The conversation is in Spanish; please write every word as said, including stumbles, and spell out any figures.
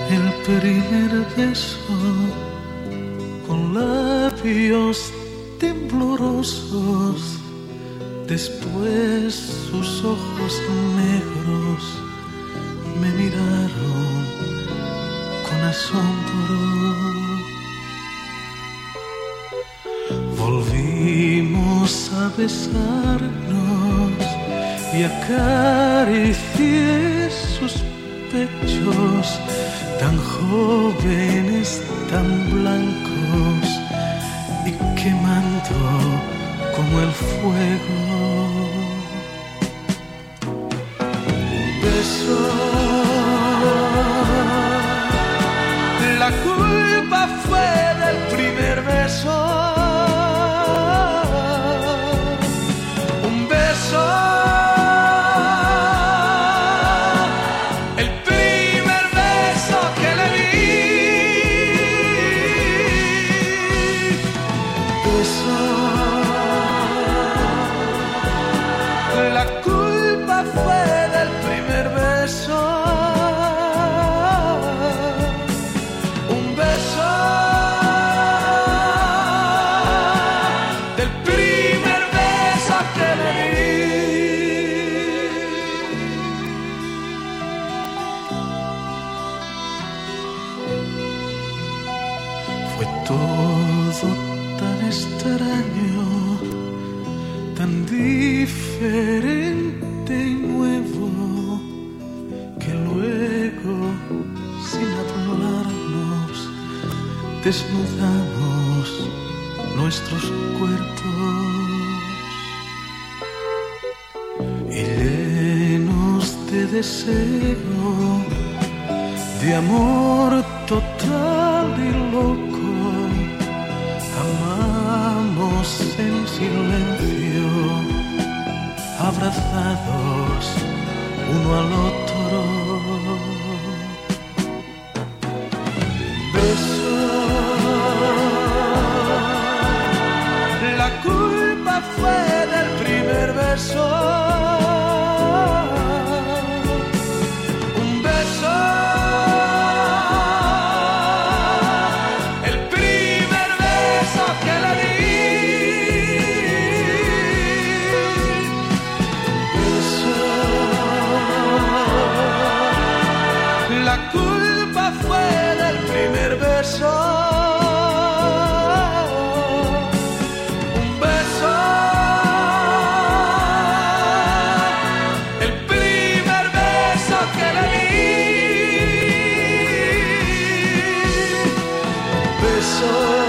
El primer beso con labios temblorosos, después sus ojos negros me miraron con asombro. Volvimos a besarnos y acaricié sus pechos tan jóvenes, tan blancos y quemando como el fuego. Un beso, la culpa fue del primer beso. Un beso, el primer beso que le di. Beso, la culpa fue del primer beso. Un beso del primer beso que le di. Fue todo tan extraño, tan diferente y nuevo, que luego, sin hablarnos, desnudamos nuestros cuerpos y llenos de deseo, de amor total y loco, amamos en silencio, abrazados uno al otro. Beso, la culpa fue del primer beso. Un beso, el primer beso que le di. Beso, la culpa fue del primer beso. Un beso, el primer beso que le di. Beso.